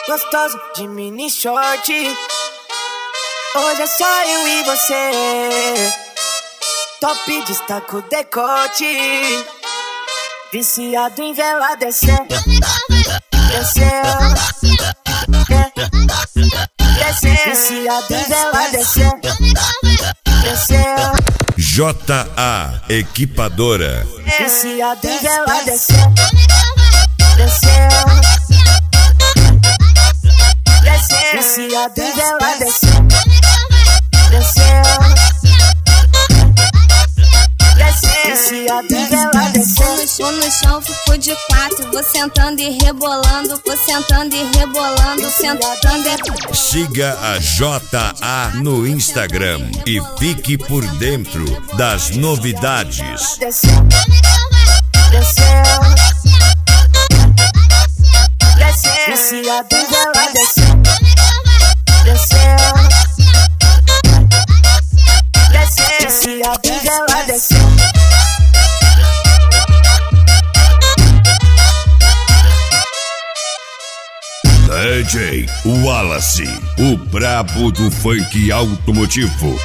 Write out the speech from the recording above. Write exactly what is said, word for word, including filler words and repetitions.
Gostoso de mini short. Hoje é só eu e você. Top destaca o decote. Viciado em vela descer. Descer. Descer. Viciado em vela descer. Descer. J A Equipadora. Viciado em vela descer. Descer. Descer. Viciado em vela descer. Descer. Descer. Viciado em vela descer. Vou no chão, fico de quatro. Vou sentando e rebolando. Vou sentando e rebolando. Sentando e... Siga a J A no Instagram e fique por dentro das novidades. Descer. Descer. Descer. Viciado em vela descer. Descer. Descer. Viciado em vela descer. D J Wallace, o brabo do funk automotivo.